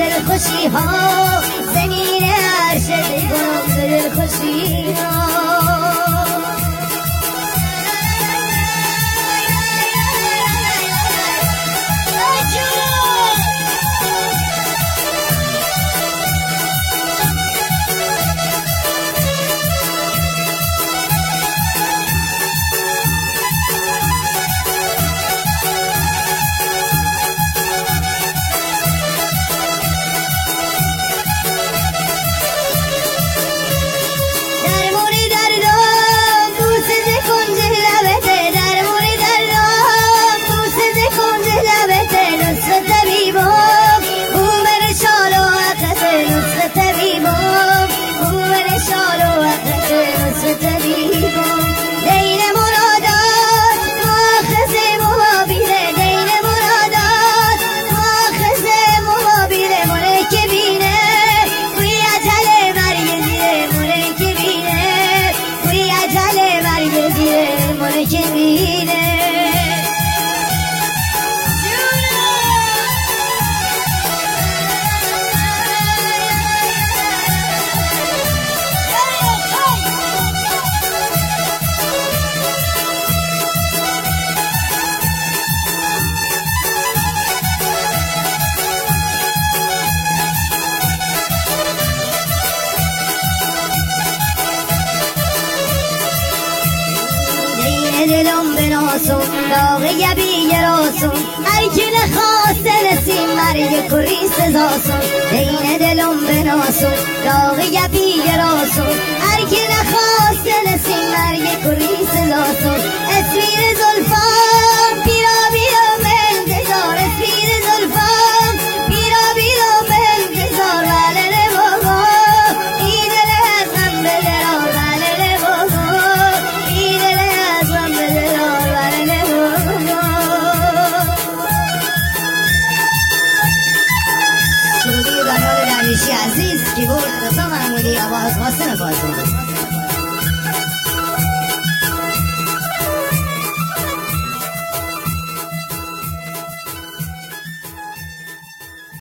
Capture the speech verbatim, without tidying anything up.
دل خوشی ها زمین عرش کنم به دل خوشی ها دلم بناسون داغی بیراسون هر کی نخواسته نسیم مرگ کری سزاسون دین دلم بناسون داغی بیراسون هر کی نخواسته نسیم مرگ کری سزاسون اسویر زلفان پیرا بیرا منتظار اسویر زلفان پیرا بیرا منتظار ولله بابا ای دل از من بدرار ولله بابا ای دل از من بدرار ولله بابا سرودی دانیال درویشی عزیز کیبورد رضا محمودی آواز حسن فاطمی